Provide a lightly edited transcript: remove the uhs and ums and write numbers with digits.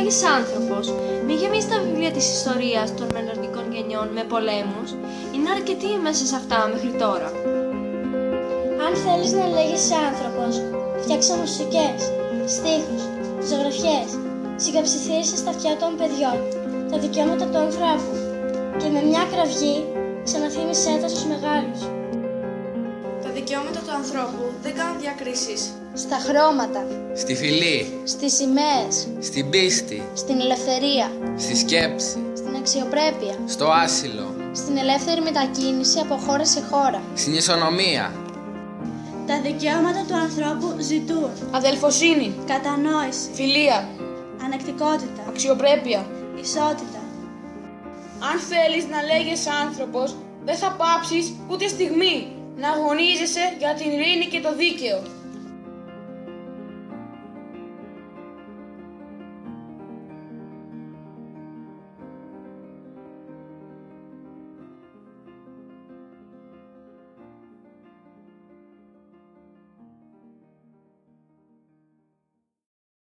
λέγεις άνθρωπος, μη γεμίσεις τα βιβλία της ιστορίας των μελλοντικών γενιών με πολέμους. Είναι αρκετοί μέσα σε αυτά μέχρι τώρα. Αν θέλεις να λέγεσαι άνθρωπος, φτιάξε μουσικές, στίχους, ζωγραφιές, συγγαψιθύρισες στα αυτιά των παιδιών, τα δικαιώματα του ανθρώπου και με μια κραυγή ξαναθύμισέ τα στους μεγάλους. Τα δικαιώματα του ανθρώπου δεν κάνουν διακρίσεις. Στα χρώματα, στη φυλή, στις σημαίες, στην πίστη, στην ελευθερία, στη σκέψη, στην αξιοπρέπεια, στο άσυλο, στην ελεύθερη μετακίνηση από χώρα σε χώρα. στην ισονομία. Τα δικαιώματα του ανθρώπου ζητούν Αδελφοσύνη, κατανόηση, φιλία, ανεκτικότητα, αξιοπρέπεια. ισότητα. Αν θέλεις να λέγεσαι άνθρωπος, δεν θα πάψεις ούτε στιγμή να αγωνίζεσαι για την ειρήνη και το δίκαιο.